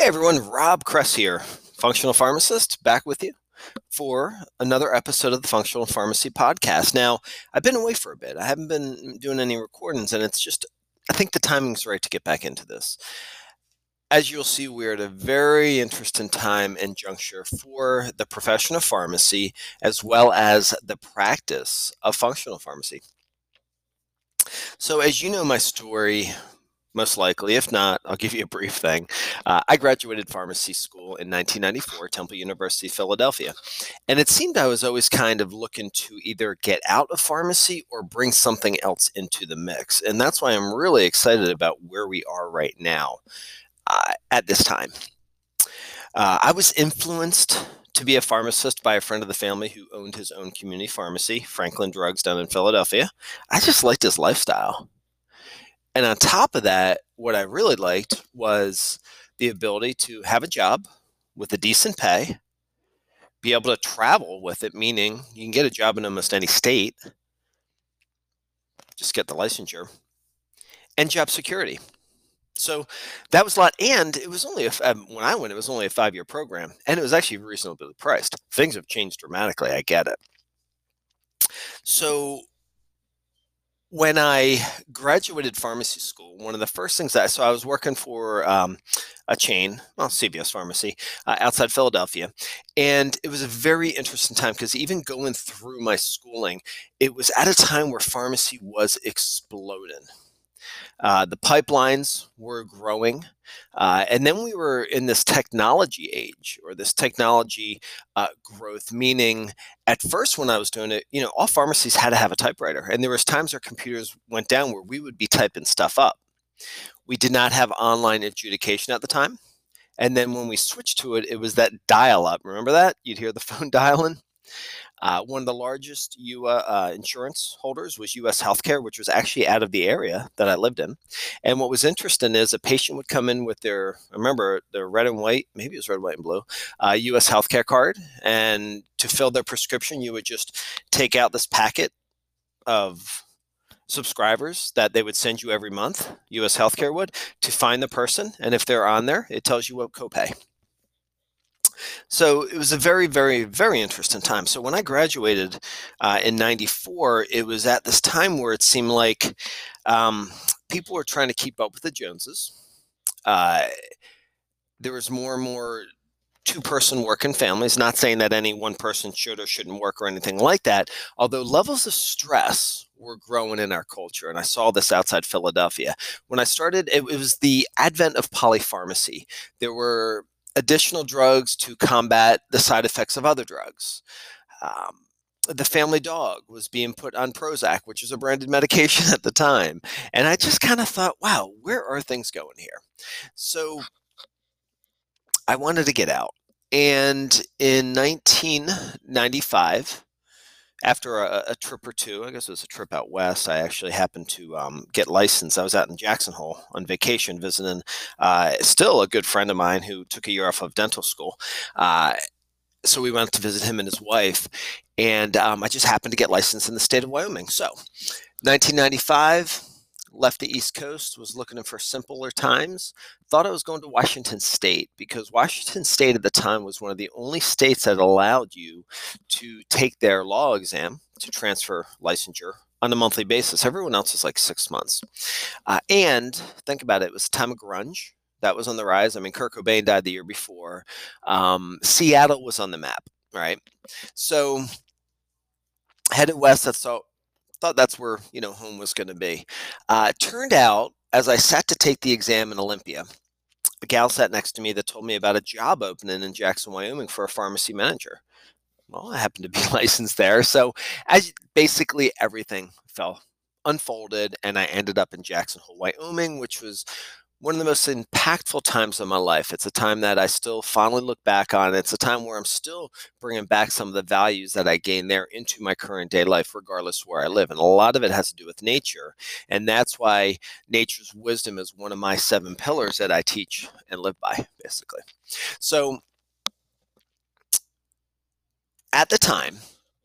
Hey everyone, Rob Kress here, functional pharmacist, back with you for another episode of the Functional Pharmacy Podcast. Now, I've been away for a bit. I haven't been doing any recordings, and I think the timing's right to get back into this. As you'll see, we're at a very interesting time and juncture for the profession of pharmacy as well as the practice of functional pharmacy. So, as you know, my story, most likely. If not, I'll give you a brief thing. I graduated pharmacy school in 1994, Temple University, Philadelphia. And it seemed I was always kind of looking to either get out of pharmacy or bring something else into the mix. And that's why I'm really excited about where we are right now at this time. I was influenced to be a pharmacist by a friend of the family who owned his own community pharmacy, Franklin Drugs, down in Philadelphia. I just liked his lifestyle. And on top of that, what I really liked was the ability to have a job with a decent pay, be able to travel with it, meaning you can get a job in almost any state, just get the licensure, and job security. So that was a lot. And it was only, when I went, it was only a 5-year program, and it was actually reasonably priced. Things have changed dramatically. I get it. So when I graduated pharmacy school, one of the first things so I was working for a chain, CVS Pharmacy, outside Philadelphia. And it was a very interesting time because even going through my schooling, it was at a time where pharmacy was exploding. The pipelines were growing. And then we were in this technology age or this technology growth, meaning at first when I was doing it, all pharmacies had to have a typewriter. And there was times our computers went down where we would be typing stuff up. We did not have online adjudication at the time. And then when we switched to it, it was that dial-up. Remember that? You'd hear the phone dialing. One of the largest insurance holders was U.S. Healthcare, which was actually out of the area that I lived in. And what was interesting is a patient would come in with their red and white, maybe it was red, white, and blue, U.S. Healthcare card. And to fill their prescription, you would just take out this packet of subscribers that they would send you every month, U.S. Healthcare would, to find the person. And if they're on there, it tells you what copay. So it was a very, very, very interesting time. So when I graduated in 94, it was at this time where it seemed like people were trying to keep up with the Joneses. There was more and more two-person working families, not saying that any one person should or shouldn't work or anything like that, although levels of stress were growing in our culture. And I saw this outside Philadelphia. When I started, it was the advent of polypharmacy. There were additional drugs to combat the side effects of other drugs. The family dog was being put on Prozac, which is a branded medication at the time. And I just kind of thought, wow, where are things going here? So I wanted to get out. And in 1995, after a trip or two, I guess it was a trip out west, I actually happened to get licensed. I was out in Jackson Hole on vacation visiting still a good friend of mine who took a year off of dental school. So we went to visit him and his wife, and I just happened to get licensed in the state of Wyoming. So 1995, left the East Coast, was looking for simpler times, thought I was going to Washington State because Washington State at the time was one of the only states that allowed you to take their law exam to transfer licensure on a monthly basis. Everyone else is like 6 months. And think about it, it was a time of grunge. That was on the rise. I mean, Kurt Cobain died the year before. Seattle was on the map, right? So headed west, thought that's where home was going to be. Turned out, as I sat to take the exam in Olympia, a gal sat next to me that told me about a job opening in Jackson, Wyoming for a pharmacy manager. Well, I happened to be licensed there, so basically everything unfolded, and I ended up in Jackson Hole, Wyoming, which was one of the most impactful times of my life. It's a time that I still fondly look back on. It's a time where I'm still bringing back some of the values that I gained there into my current day life, regardless of where I live. And a lot of it has to do with nature. And that's why nature's wisdom is one of my 7 pillars that I teach and live by, basically. So at the time,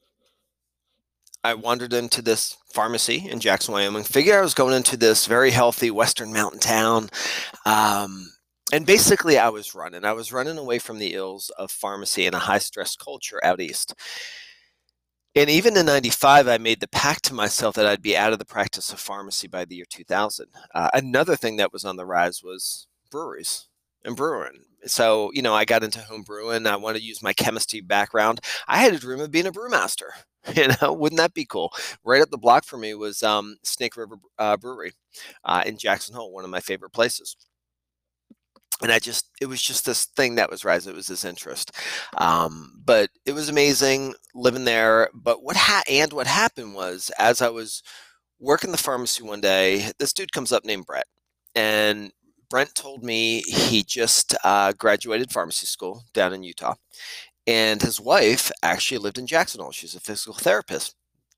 I wandered into this pharmacy in Jackson, Wyoming, figured I was going into this very healthy Western mountain town. And basically, I was running. I was running away from the ills of pharmacy in a high-stress culture out east. And even in 95, I made the pact to myself that I'd be out of the practice of pharmacy by the year 2000. Another thing that was on the rise was breweries and brewing. So, I got into home brewing. I wanted to use my chemistry background. I had a dream of being a brewmaster. Wouldn't that be cool? Right up the block for me was Snake River Brewery in Jackson Hole, one of my favorite places. And it was just this thing that was rising. It was this interest. But it was amazing living there. But what happened was, as I was working the pharmacy one day, this dude comes up named Brett. And Brent told me he just graduated pharmacy school down in Utah. And his wife actually lived in Jackson Hole. She's a physical therapist.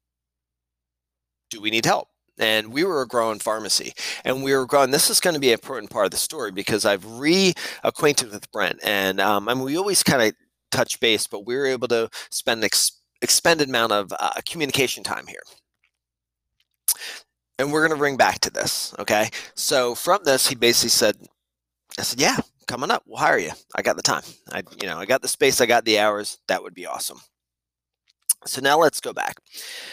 Do we need help? And we were a growing pharmacy, and we were growing. This is going to be an important part of the story because I've reacquainted with Brent, and we always kind of touch base, but we were able to spend an expended amount of communication time here. And we're going to bring back to this, okay? So from this, he basically said, I said, yeah, come on up. We'll hire you. I got the time. I got the space. I got the hours. That would be awesome. So now let's go back.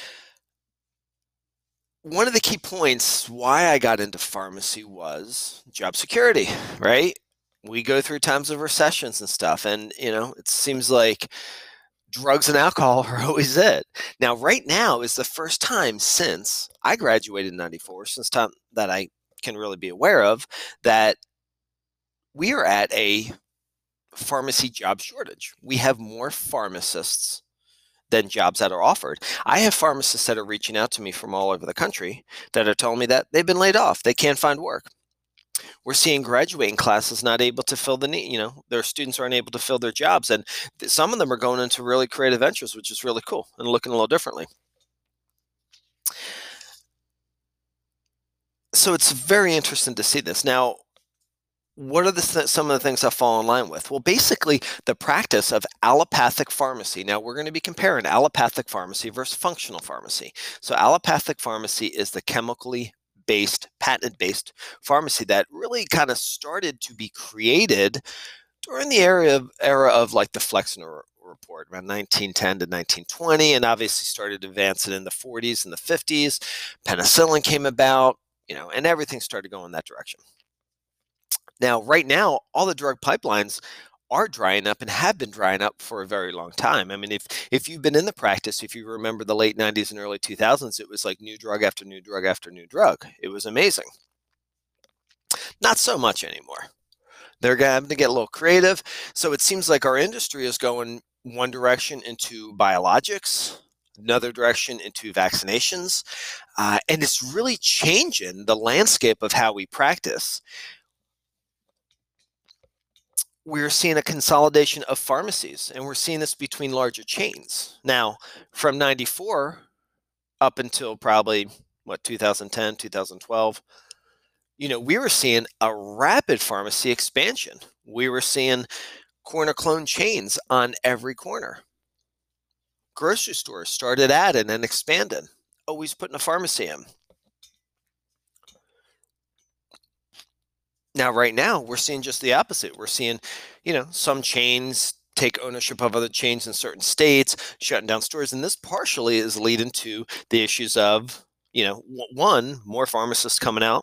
One of the key points why I got into pharmacy was job security, right? We go through times of recessions and stuff, and it seems like drugs and alcohol are always it. Now, right now is the first time since I graduated in 94, since time that I can really be aware of, that we are at a pharmacy job shortage. We have more pharmacists than jobs that are offered. I have pharmacists that are reaching out to me from all over the country that are telling me that they've been laid off. They can't find work. We're seeing graduating classes not able to fill the need. Their students aren't able to fill their jobs. And some of them are going into really creative ventures, which is really cool and looking a little differently. So it's very interesting to see this. Now, what are some of the things I fall in line with? Well, basically, the practice of allopathic pharmacy. Now, we're going to be comparing allopathic pharmacy versus functional pharmacy. So allopathic pharmacy is the chemically based, patent-based pharmacy that really kind of started to be created during the era of like the Flexner Report, around 1910 to 1920, and obviously started advancing in the 40s and the 50s. Penicillin came about, and everything started going that direction. Now, right now, all the drug pipelines are drying up and have been drying up for a very long time. I mean, if you've been in the practice, if you remember the late 90s and early 2000s, it was like new drug after new drug after new drug. It was amazing. Not so much anymore. They're having to get a little creative. So it seems like our industry is going one direction into biologics, another direction into vaccinations, and it's really changing the landscape of how we practice. We're seeing a consolidation of pharmacies, and we're seeing this between larger chains. Now, from 94 up until probably, 2010, 2012, we were seeing a rapid pharmacy expansion. We were seeing corner clone chains on every corner. Grocery stores started adding and expanding, always putting a pharmacy in. Now, right now, we're seeing just the opposite. We're seeing, some chains take ownership of other chains in certain states, shutting down stores. And this partially is leading to the issues of, one, more pharmacists coming out,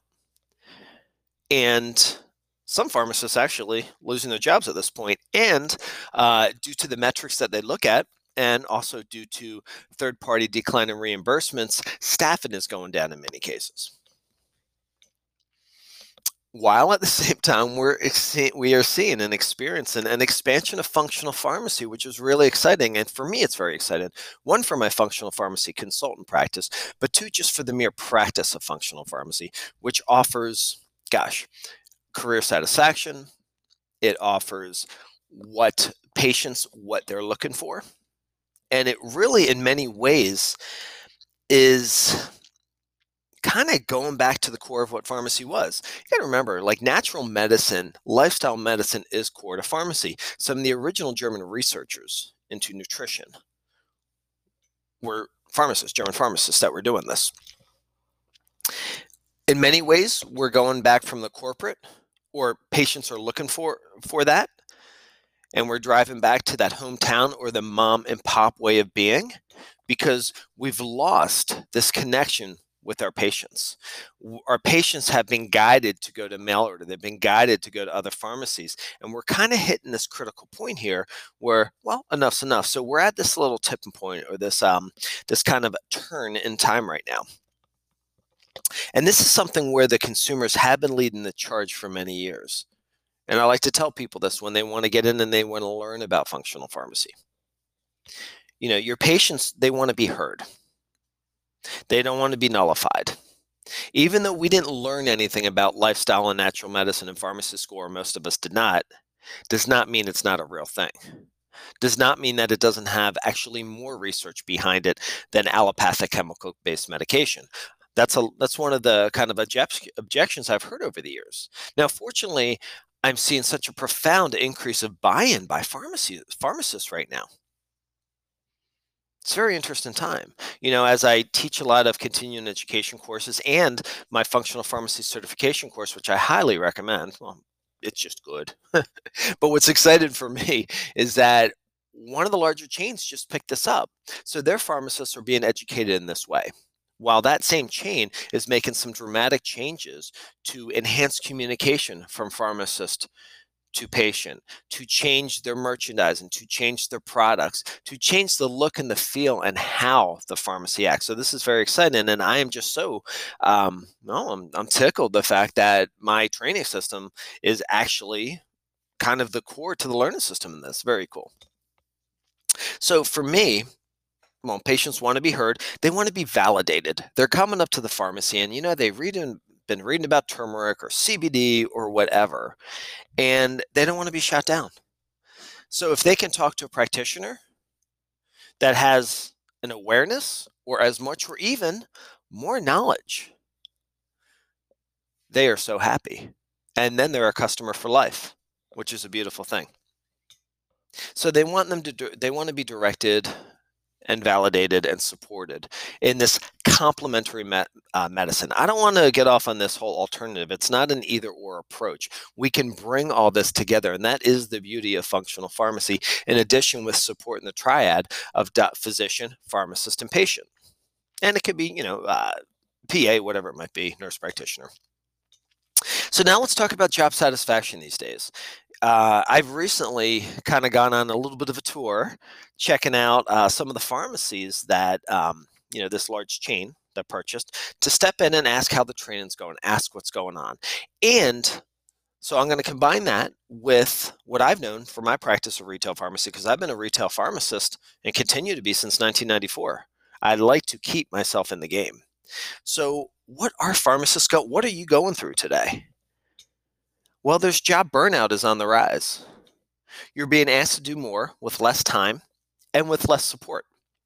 and some pharmacists actually losing their jobs at this point. And due to the metrics that they look at, and also due to third-party decline in reimbursements, staffing is going down in many cases. While at the same time, we are seeing and experiencing an expansion of functional pharmacy, which is really exciting. And for me, it's very exciting. One, for my functional pharmacy consultant practice, but two, just for the mere practice of functional pharmacy, which offers, career satisfaction. It offers what they're looking for. And it really, in many ways, is kind of going back to the core of what pharmacy was. You got to remember, like natural medicine, lifestyle medicine is core to pharmacy. Some of the original German researchers into nutrition were German pharmacists that were doing this. In many ways, we're going back from the corporate or patients are looking for that, and we're driving back to that hometown or the mom and pop way of being because we've lost this connection with our patients. Our patients have been guided to go to mail order. They've been guided to go to other pharmacies. And we're kind of hitting this critical point here where, well, enough's enough. So we're at this little tipping point, or this kind of turn in time right now. And this is something where the consumers have been leading the charge for many years. And I like to tell people this when they want to get in and they want to learn about functional pharmacy. You know, your patients, they want to be heard. They don't want to be nullified. Even though we didn't learn anything about lifestyle and natural medicine in pharmacy school, or most of us did not, does not mean it's not a real thing. Does not mean that it doesn't have actually more research behind it than allopathic chemical-based medication. That's one of the kind of objections I've heard over the years. Now, fortunately, I'm seeing such a profound increase of buy-in by pharmacists right now. It's a very interesting time. You know, as I teach a lot of continuing education courses and my functional pharmacy certification course, which I highly recommend, well, it's just good. But what's exciting for me is that one of the larger chains just picked this up. So their pharmacists are being educated in this way, while that same chain is making some dramatic changes to enhance communication from pharmacist to patient, to change their merchandising, to change their products, to change the look and the feel and how the pharmacy acts. So this is very exciting, and I am just so I'm tickled the fact that my training system is actually kind of the core to the learning system in this. Very cool. So for me, well, patients want to be heard. They want to be validated. They're coming up to the pharmacy, and they've been reading about turmeric or CBD or whatever, and they don't want to be shot down. So if they can talk to a practitioner that has an awareness or as much or even more knowledge, they are so happy. And then they're a customer for life, which is a beautiful thing. So they want to be directed and validated and supported in this complementary medicine. I don't want to get off on this whole alternative. It's not an either or approach. We can bring all this together, and that is the beauty of functional pharmacy, in addition with support in the triad of physician, pharmacist, and patient. And it could be, PA, whatever it might be, nurse practitioner. So now let's talk about job satisfaction these days. I've recently kind of gone on a little bit of a tour, checking out some of the pharmacies that, this large chain that purchased, to step in and ask how the training's going, ask what's going on. And so I'm going to combine that with what I've known for my practice of retail pharmacy, because I've been a retail pharmacist and continue to be since 1994. I'd like to keep myself in the game. So what are pharmacists what are you going through today? Well, there's job burnout is on the rise. You're being asked to do more with less time and with less support.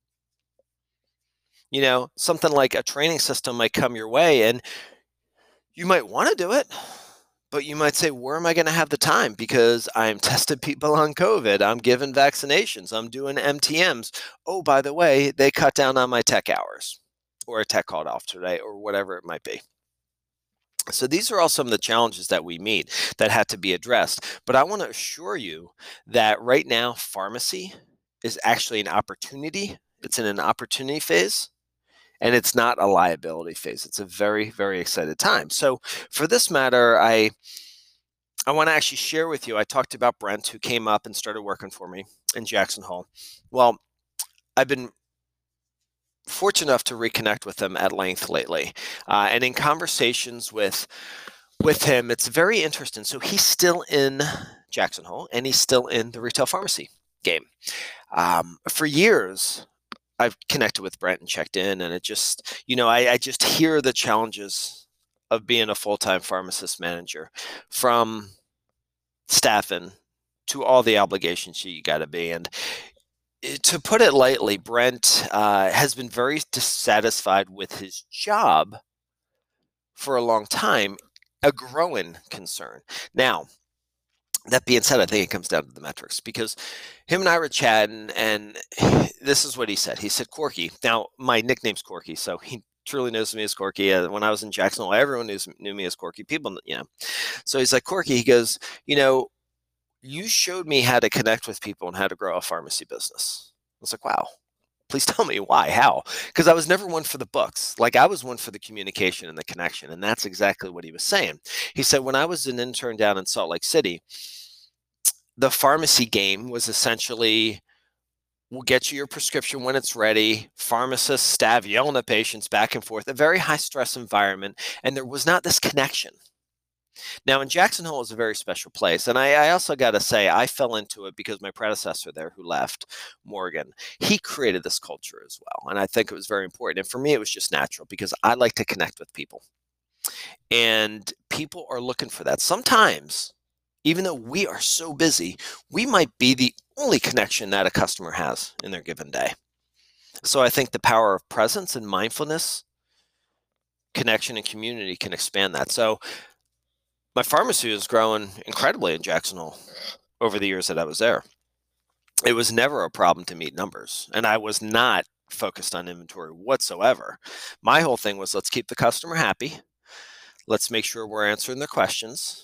Something like a training system might come your way, and you might want to do it, but you might say, where am I going to have the time? Because I'm testing people on COVID. I'm giving vaccinations. I'm doing MTMs. Oh, by the way, they cut down on my tech hours, or a tech called off today, or whatever it might be. So these are all some of the challenges that we meet that had to be addressed. But I want to assure you that right now, pharmacy is actually an opportunity. It's in an opportunity phase, and it's not a liability phase. It's a very, very excited time. So for this matter, I want to actually share with you, I talked about Brent, who came up and started working for me in Jackson Hole. Well, I've been fortunate enough to reconnect with him at length lately, and in conversations with him, it's very interesting. So he's still in Jackson Hole, and he's still in the retail pharmacy game. For years, I've connected with Brent and checked in, and it just, I just hear the challenges of being a full-time pharmacist manager, from staffing to all the obligations you got to be. And to put it lightly, Brent has been very dissatisfied with his job for a long time, a growing concern. Now, that being said, I think it comes down to the metrics, because him and I were chatting, and this is what he said. He said, Corky. Now, my nickname's Corky, so he truly knows me as Corky. When I was in Jacksonville, everyone knew me as Corky. People, So he's like, Corky, he goes, you showed me how to connect with people and how to grow a pharmacy business. I was like, wow. Please tell me why, how? Because I was never one for the books. Like, I was one for the communication and the connection. And that's exactly what he was saying. He said, when I was an intern down in Salt Lake City, the pharmacy game was essentially, we'll get you your prescription when it's ready. Pharmacists, staff yelling at patients back and forth, a very high stress environment. And there was not this connection. Now, in Jackson Hole is a very special place. And I also got to say, I fell into it because my predecessor there who left, Morgan, he created this culture as well. And I think it was very important. And for me, it was just natural because I like to connect with people. And people are looking for that. Sometimes, even though we are so busy, we might be the only connection that a customer has in their given day. So I think the power of presence and mindfulness, connection, and community can expand that. So my pharmacy was growing incredibly in Jackson Hole over the years that I was there. It was never a problem to meet numbers, and I was not focused on inventory whatsoever. My whole thing was, let's keep the customer happy. Let's make sure we're answering their questions,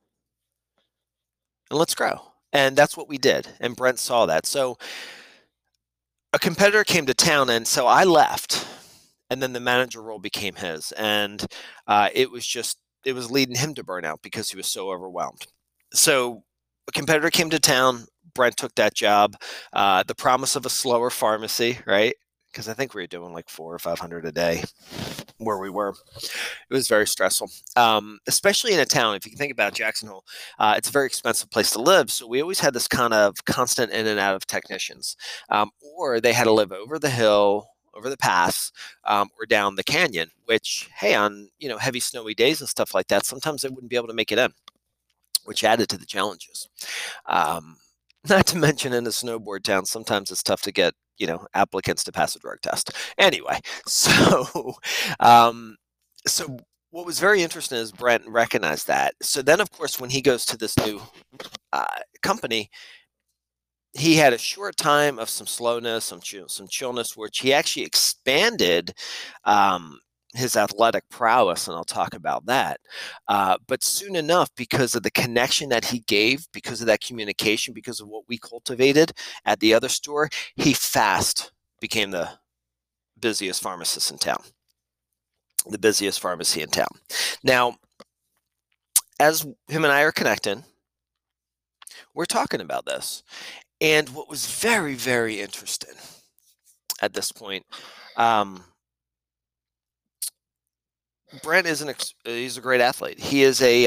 and let's grow. And that's what we did. And Brent saw that. So a competitor came to town, and so I left, and then the manager role became his. And it was leading him to burnout because he was so overwhelmed. So a competitor came to town. Brent took that job. The promise of a slower pharmacy, right? Because I think we were doing like 400 or 500 a day where we were. It was very stressful, especially in a town. If you think about Jackson Hole, it's a very expensive place to live. So we always had this kind of constant in and out of technicians, or they had to live over the hill, over the pass, or down the canyon, which, hey, on heavy snowy days and stuff like that, sometimes they wouldn't be able to make it in, which added to the challenges. Not to mention in a snowboard town, sometimes it's tough to get applicants to pass a drug test. Anyway, so so what was very interesting is Brent recognized that. So then, of course, when he goes to this new company, he had a short time of some slowness, some chillness, which he actually expanded his athletic prowess, and I'll talk about that. But soon enough, because of the connection that he gave, because of that communication, because of what we cultivated at the other store, he fast became the busiest pharmacist in town, the busiest pharmacy in town. Now, as him and I are connecting, we're talking about this. And what was very, very interesting at this point, Brent he's a great athlete. He is a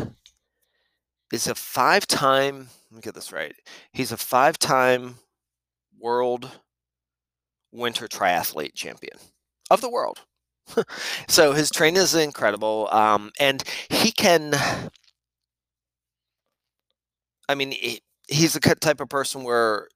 5-time, let me get this right. He's a 5-time world winter triathlete champion of the world. So his training is incredible. And he can, he's the type of person where,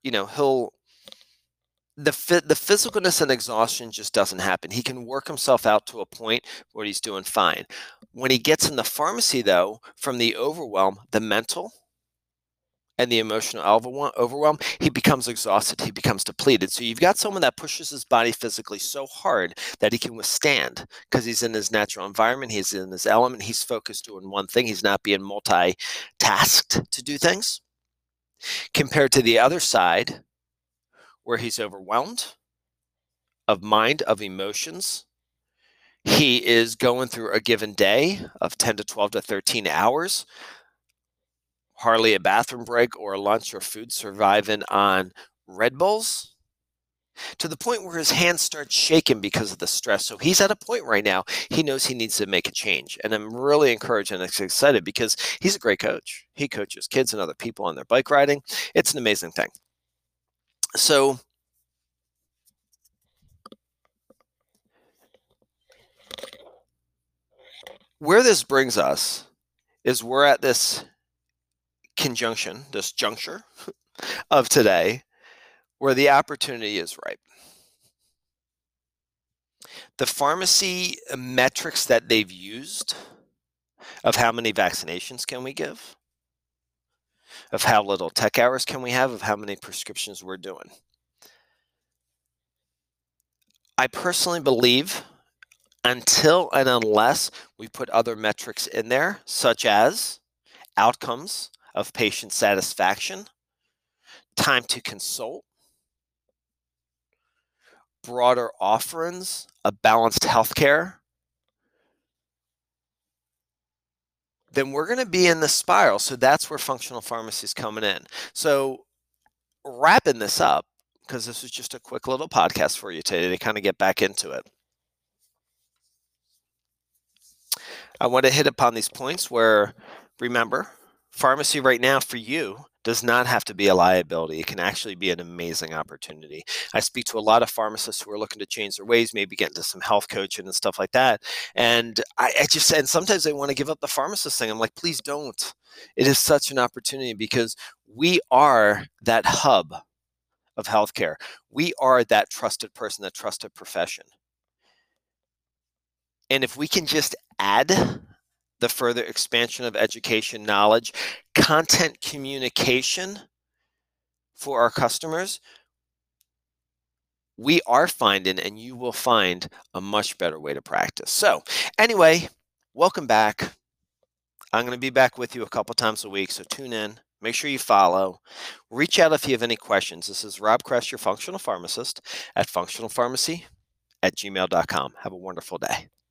the physicalness and exhaustion just doesn't happen. He can work himself out to a point where he's doing fine. When he gets in the pharmacy, though, from the overwhelm, the mental and the emotional overwhelm, he becomes exhausted. He becomes depleted. So you've got someone that pushes his body physically so hard that he can withstand because he's in his natural environment. He's in his element. He's focused doing one thing. He's not being multitasked to do things. Compared to the other side, where he's overwhelmed of mind, of emotions. He is going through a given day of 10 to 12 to 13 hours, hardly a bathroom break or a lunch or food, surviving on Red Bulls, to the point where his hands start shaking because of the stress. So he's at a point right now, he knows he needs to make a change. And I'm really encouraged and excited because he's a great coach. He coaches kids and other people on their bike riding. It's an amazing thing. So where this brings us is we're at this juncture of today where the opportunity is ripe. The pharmacy metrics that they've used of how many vaccinations can we give, of how little tech hours can we have, of how many prescriptions we're doing. I personally believe until and unless we put other metrics in there, such as outcomes of patient satisfaction, time to consult, broader offerings, a balanced healthcare, then we're going to be in the spiral. So that's where functional pharmacy is coming in. So wrapping this up, because this was just a quick little podcast for you today to kind of get back into it. I want to hit upon these points where, remember, pharmacy right now for you does not have to be a liability. It can actually be an amazing opportunity. I speak to a lot of pharmacists who are looking to change their ways, maybe get into some health coaching and stuff like that. And and sometimes they want to give up the pharmacist thing. I'm like, please don't. It is such an opportunity because we are that hub of healthcare. We are that trusted person, that trusted profession. And if we can just add the further expansion of education, knowledge, content communication for our customers, we are finding, and you will find, a much better way to practice. So anyway, welcome back. I'm going to be back with you a couple times a week, so tune in. Make sure you follow. Reach out if you have any questions. This is Rob Kress, your functional pharmacist at functionalpharmacy@gmail.com. Have a wonderful day.